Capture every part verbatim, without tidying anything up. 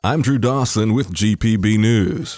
I'm Drew Dawson with G P B News.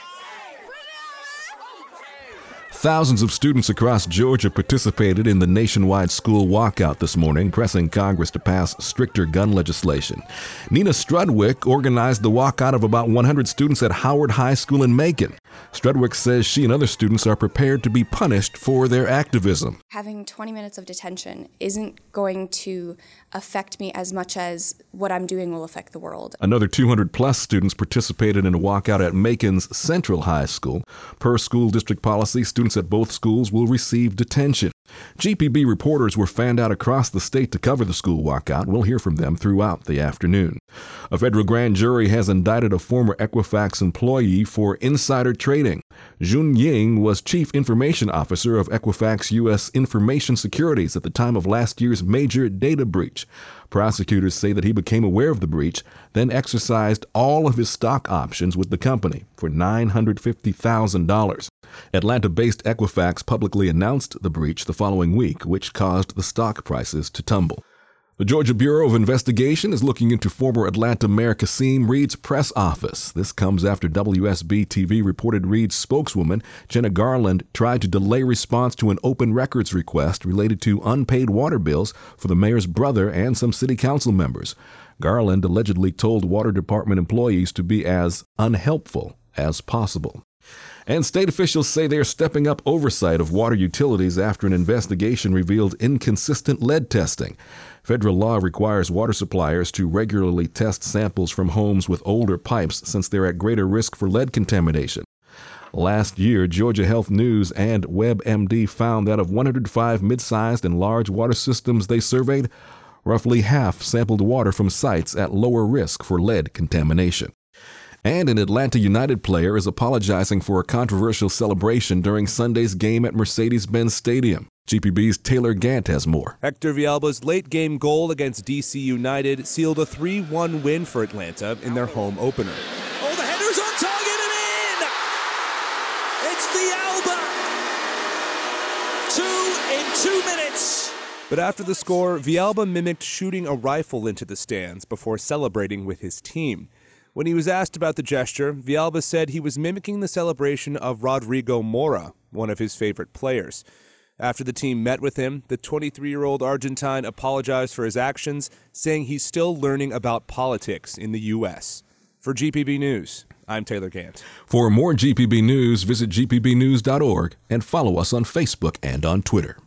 Thousands of students across Georgia participated in the nationwide school walkout this morning, pressing Congress to pass stricter gun legislation. Nina Strudwick organized the walkout of about one hundred students at Howard High School in Macon. Strudwick says she and other students are prepared to be punished for their activism. Having twenty minutes of detention isn't going to affect me as much as what I'm doing will affect the world. Another two hundred plus students participated in a walkout at Macon's Central High School. Per school district policy, students at both schools will receive detention. G P B reporters were fanned out across the state to cover the school walkout. We'll hear from them throughout the afternoon. A federal grand jury has indicted a former Equifax employee for insider trading. Jun Ying was chief information officer of Equifax U S Information Securities at the time of last year's major data breach. Prosecutors say that he became aware of the breach, then exercised all of his stock options with the company for nine hundred fifty thousand dollars. Atlanta-based Equifax publicly announced the breach the following week, which caused the stock prices to tumble. The Georgia Bureau of Investigation is looking into former Atlanta Mayor Kasim Reed's press office. This comes after W S B T V reported Reed's spokeswoman, Jenna Garland, tried to delay response to an open records request related to unpaid water bills for the mayor's brother and some city council members. Garland allegedly told water department employees to be as unhelpful as possible. And state officials say they are stepping up oversight of water utilities after an investigation revealed inconsistent lead testing. Federal law requires water suppliers to regularly test samples from homes with older pipes since they're at greater risk for lead contamination. Last year, Georgia Health News and WebMD found that of one hundred five mid-sized and large water systems they surveyed, roughly half sampled water from sites at lower risk for lead contamination. And an Atlanta United player is apologizing for a controversial celebration during Sunday's game at Mercedes-Benz Stadium. G P B's Taylor Gant has more. Hector Villalba's late-game goal against D C United sealed a three one win for Atlanta in their home opener. Oh, the header's on target and in! It's Villalba! Two in two minutes. But after the score, Villalba mimicked shooting a rifle into the stands before celebrating with his team. When he was asked about the gesture, Villalba said he was mimicking the celebration of Rodrigo Mora, one of his favorite players. After the team met with him, the twenty-three-year-old Argentine apologized for his actions, saying he's still learning about politics in the U S. For G P B News, I'm Taylor Gant. For more G P B News, visit G P B news dot org and follow us on Facebook and on Twitter.